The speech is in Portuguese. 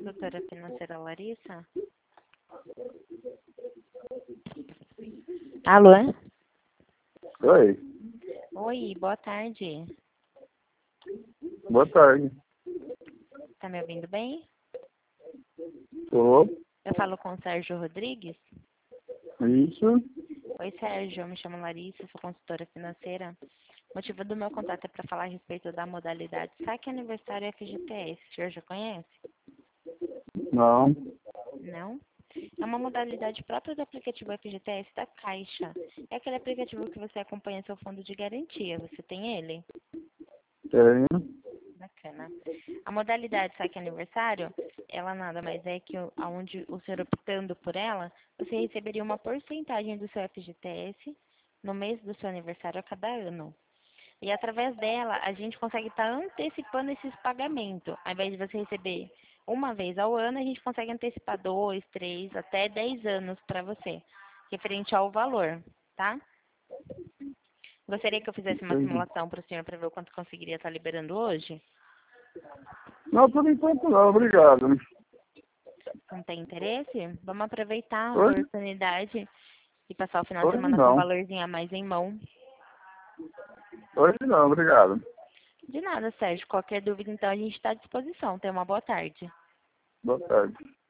consultora financeira Larissa? Alô? Oi, Oi, boa tarde. boa tarde. Tá me ouvindo bem? Tô, Eu falo com o Sérgio Rodrigues. isso, Oi, Sérgio, eu me chamo Larissa, sou consultora financeira. O motivo do meu contato é para falar a respeito da modalidade Saque Aniversário FGTS. O senhor já conhece? não, Não? É uma modalidade própria do aplicativo FGTS da Caixa. É aquele aplicativo que você acompanha seu fundo de garantia. Você tem ele? tenho, Bacana. A modalidade Saque Aniversário, ela nada mais é que aonde o senhor optando por ela, você receberia uma porcentagem do seu FGTS no mês do seu aniversário a cada ano. E através dela, a gente consegue estar antecipando esses pagamentos. Ao invés de você receber uma vez ao ano, a gente consegue antecipar 2, 3, até 10 anos para você, referente ao valor, tá? Gostaria que eu fizesse uma entendi. simulação para o senhor para ver o quanto conseguiria estar liberando hoje? Não, por enquanto não, obrigado. Não tem interesse? Vamos aproveitar a Hoje, oportunidade e passar o final de hoje semana com um não, valorzinho a mais em mão. hoje não, obrigado. De nada, Sérgio. Qualquer dúvida, então, a gente está à disposição. Tenha uma boa tarde. Boa tarde.